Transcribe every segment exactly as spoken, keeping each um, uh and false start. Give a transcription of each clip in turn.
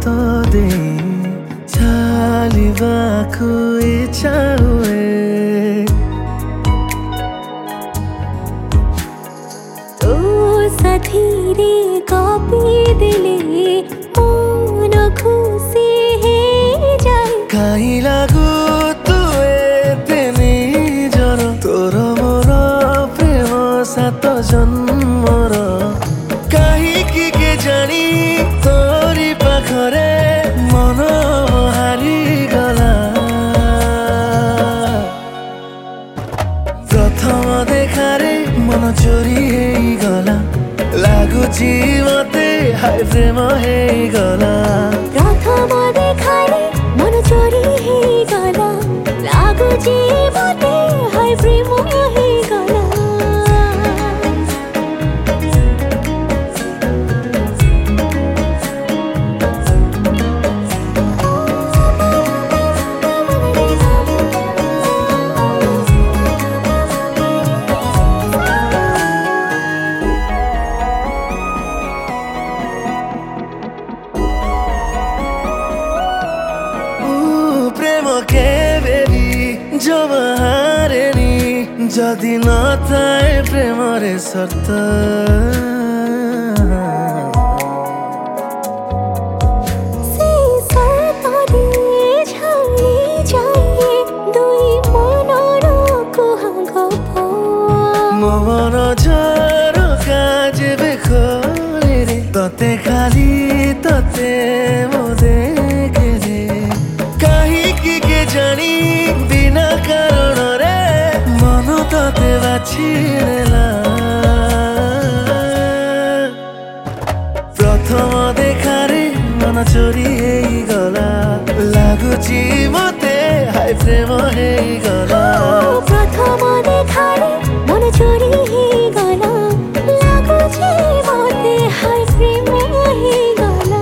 दे चालिबाको इच्छा हुए तो साथी रे कपी दिले मन खुशी है जाए कहीं लागू तू एते निजर तोर मोर प्रेम सात जन्मर कहीं की के जानी तोरी पाखरे मन हारी गला प्रथम देखारे मन चोरी है गला लागुची मते हाय प्रेम है गला प्रथम देखारे मन चोरी है गला लागुची मते हाय प्रेम है गला के बेबी जब हारेनी जदि न थाए प्रेम रे शर्त से शर्तरे छाडी जाए दुई मनर कुहागप मन झरका जेबे खोले रे तते खाली तते मो देखे रे कहीं की के जानी बिना कारण रे मन तते बाछी नेला प्रथम देखारे मन चोरी हेई गला लागुची मते हाय प्रेम हेई गला प्रथम देखारे मन चोरी हेई गला लागुची मते हाय प्रेम हेई गला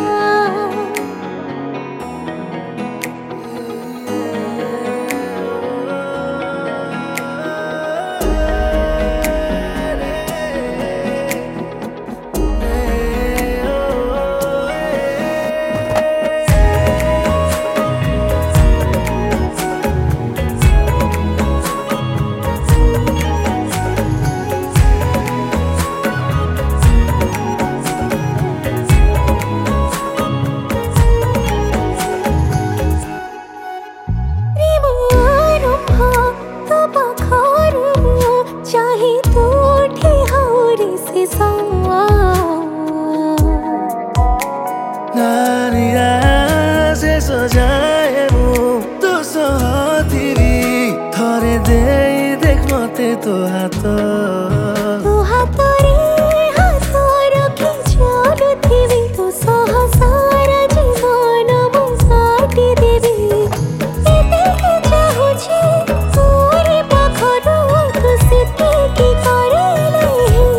चाहे तो ठेहारे से सावा नारिया से सजाए मु तो सहथिबी थरे दे देख मते तो हाथ तो हातरे हात रखी चलुथिबी तो सहसारा जीवन मु साटी देबी एते चाहुछि तोरे पाखरो तो सिटी की करेले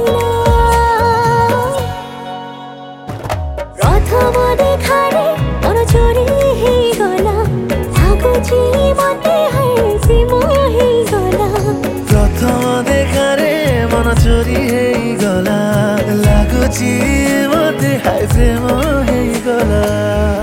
प्रथम देखारे मन चोरी हेई गला लागुची मते हाय प्रेम हेई गला प्रथम देखारे मन चोरी हेई गला लागुची मते हाय प्रेम हेई गला।